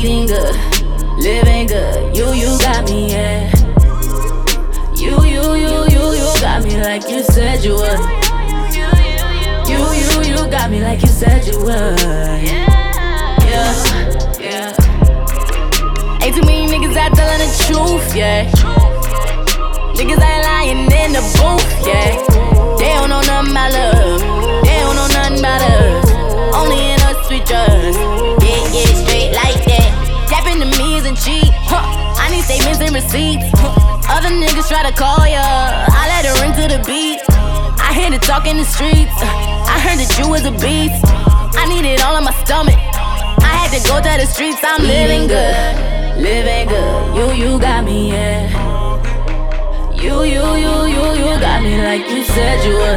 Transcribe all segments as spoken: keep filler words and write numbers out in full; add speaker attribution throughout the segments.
Speaker 1: eating good, living good. You, you got me, yeah. You, you, you, you, you got me like you said you would. You, you, you got me like you said you would. Yeah, yeah. Ain't too many niggas out telling the truth, yeah. Niggas ain't lying in the booth, yeah. They don't know nothing about love. They don't know nothing about us. Only in us we trust. Yeah, yeah, straight like that. Tapping the me isn't cheap. Huh. I need statements and receipts. Huh. Other niggas try to call ya, I let her ring to the beat. I hear the talk in the streets. I heard that you was a beast. I need it all in my stomach. I had to go to the streets. I'm living good, living good. You, you got me, yeah. You, you, you, you, you got me like you said you would.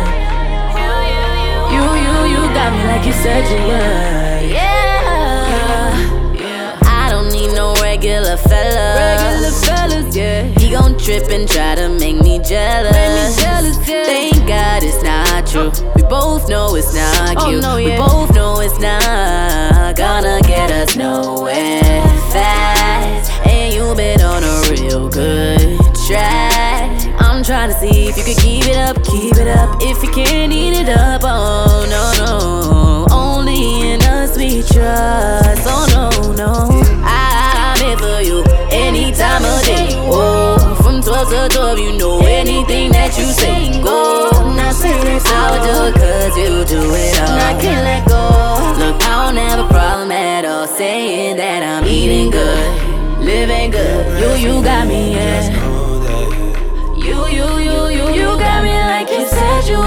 Speaker 1: You, you, you got me like you said you would. Yeah, yeah. I don't need no regular fella. Regular fellas, yeah. He gon' trip and try to make me jealous. Make me jealous, yeah. Thank God it's not true. We both know it's not cute. Oh, no, yeah. We both know it's not gonna get us nowhere fast. And you been on a real good track. I'm trying to see if you could keep it up, keep it up. If you can't eat it up, oh no, no. Only in us we trust, oh no, no. I'm here for you any time of day. Oh, from twelve to twelve, you know anything that you say. Go, not say that I would do it cause you do it all. I can't let go. Look, I don't have a problem at all saying that I'm eating good, living good. You, you got me, yeah. You, you, you, you, you got me like you said you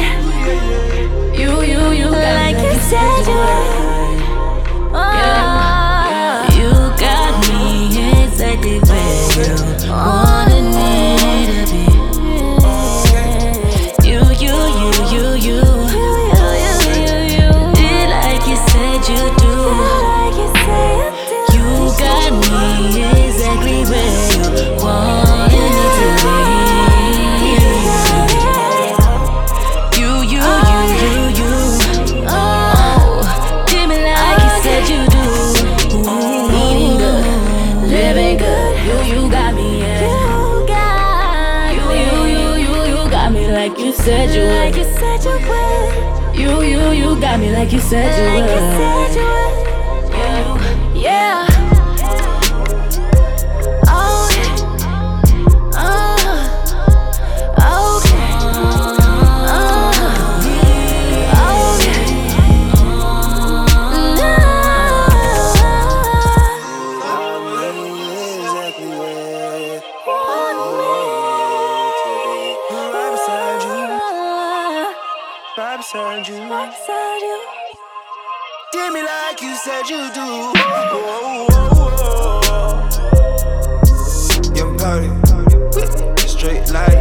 Speaker 1: would. You, you, you got like me like you said you would. Oh, yeah. You got me exactly where you wanted me to be. You, you, you, you, you, you did like you said you do. You got me exactly where you wanted me to be. Like you said you would. Like you said you would. You, you, you got me like you said you would. Like you said you would. Yeah, yeah. Oh, oh, okay. Oh,
Speaker 2: right beside you, right beside you. Did me like you said you do. Oh, oh, oh, oh. Young Cardi, straight like